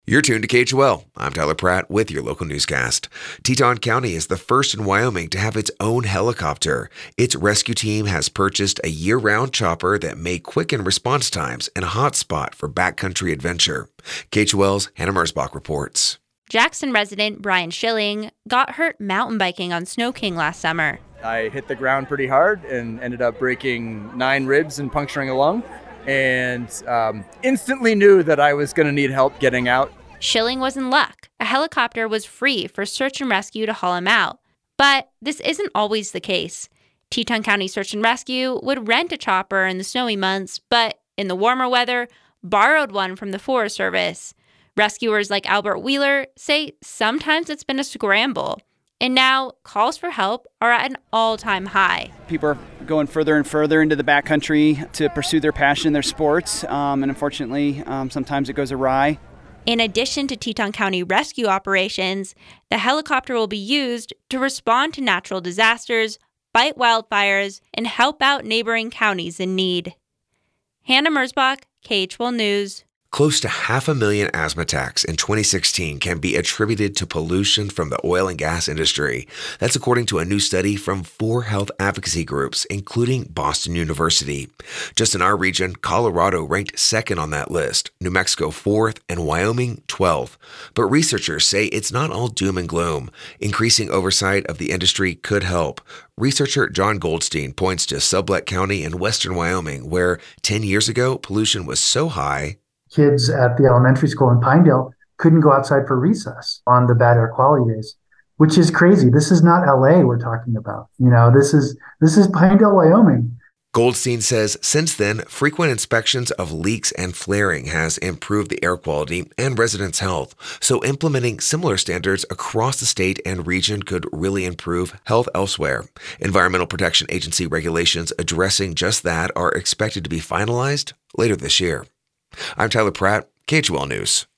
You're tuned to KHOL. I'm Tyler Pratt with your local newscast. Teton County is the first in Wyoming to have its own helicopter. Its rescue team has purchased a year-round chopper that may quicken response times in a hot spot for backcountry adventure. KHOL's Hannah Mersbach reports. Jackson resident Brian Schilling got hurt mountain biking on Snow King last summer. I hit the ground pretty hard and ended up breaking 9 ribs and puncturing a lung, and instantly knew that I was going to need help getting out. Schilling was in luck. A helicopter was free for search and rescue to haul him out. But this isn't always the case. Teton County Search and Rescue would rent a chopper in the snowy months, but in the warmer weather, borrowed one from the Forest Service. Rescuers like Albert Wheeler say sometimes it's been a scramble. And now calls for help are at an all-time high. People are going further and further into the backcountry to pursue their passion, their sports, and unfortunately, sometimes it goes awry. In addition to Teton County rescue operations, the helicopter will be used to respond to natural disasters, fight wildfires, and help out neighboring counties in need. Hannah Mersbach, KHOL News. Close to 500,000 asthma attacks in 2016 can be attributed to pollution from the oil and gas industry. That's according to a new study from 4 health advocacy groups, including Boston University. Just in our region, Colorado ranked second on that list, New Mexico 4th, and Wyoming 12th. But researchers say it's not all doom and gloom. Increasing oversight of the industry could help. Researcher John Goldstein points to Sublette County in western Wyoming, where 10 years ago, pollution was so high, kids at the elementary school in Pinedale couldn't go outside for recess on the bad air quality days, which is crazy. This is not LA we're talking about. This is Pinedale, Wyoming. Goldstein says since then, frequent inspections of leaks and flaring has improved the air quality and residents' health. So implementing similar standards across the state and region could really improve health elsewhere. Environmental Protection Agency regulations addressing just that are expected to be finalized later this year. I'm Tyler Pratt, KHOL News.